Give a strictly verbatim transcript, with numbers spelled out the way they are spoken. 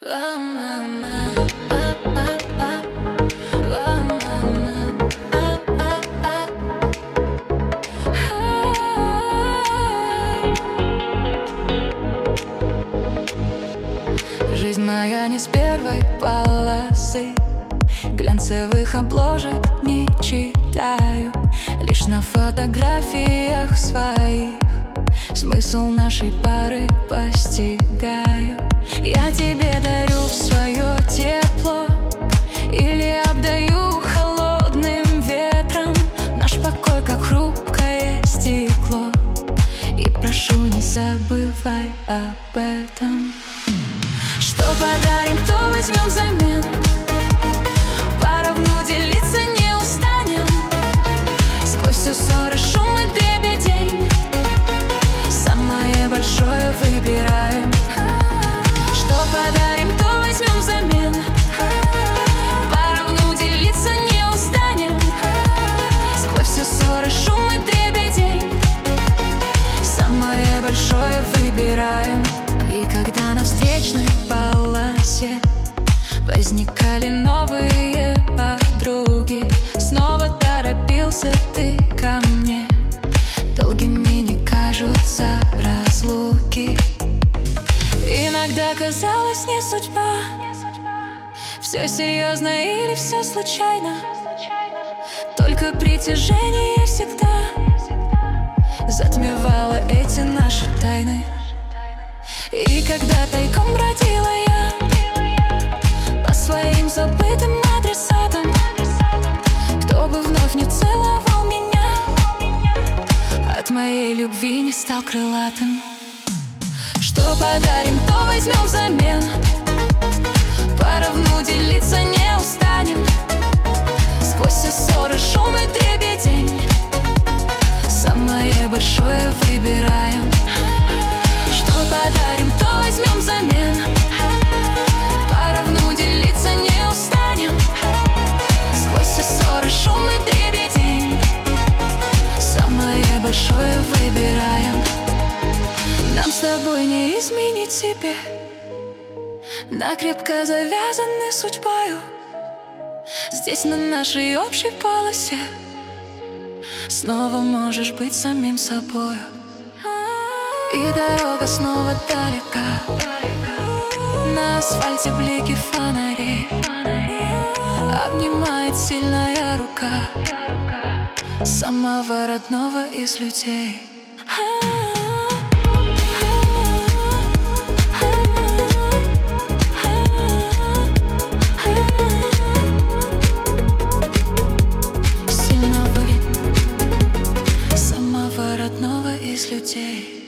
Жизнь моя не с первой полосы, глянцевых обложек не читаю, лишь на фотографиях своих смысл нашей пары постигаю. Я тебе дарю свое тепло или обдаю холодным ветром наш покой, как хрупкое стекло, и прошу, не забывай об этом. Что подарим, то возьмем взамен. Поровну делиться не устанем. Сквозь все ссоры, шум и дребедень самое большое выбираем. Что подарим, то возьмем взамен. Поровну делиться не устанем. Сквозь все ссоры, шум и дребедень самое большое выбираем. И когда на встречной полосе возникали новые подруги, снова торопился ты ко мне. Долгими не кажутся разлуки. Иногда казалось, не судьба, все серьезно или все случайно, только притяжение всегда затмевало эти наши тайны. И когда тайком бродила я по своим забытым адресатам, кто бы вновь не целовал меня, от моей любви не стал крылатым. Что подарим, то возьмем взамен. Поровну делиться не устанем. Сквозь все ссоры, шум и дребедень самое большое выбираем. Что подарим, то возьмем взамен. Поровну делиться не устанем. Сквозь все ссоры, шум и дребедень самое большое выбираем. Нам с тобой не изменить себе, накрепко завязаны судьбою. Здесь на нашей общей полосе снова можешь быть самим собою. И дорога снова далека, на асфальте блики фонарей обнимает сильная рука самого родного из людей. Сильного, самого родного из людей.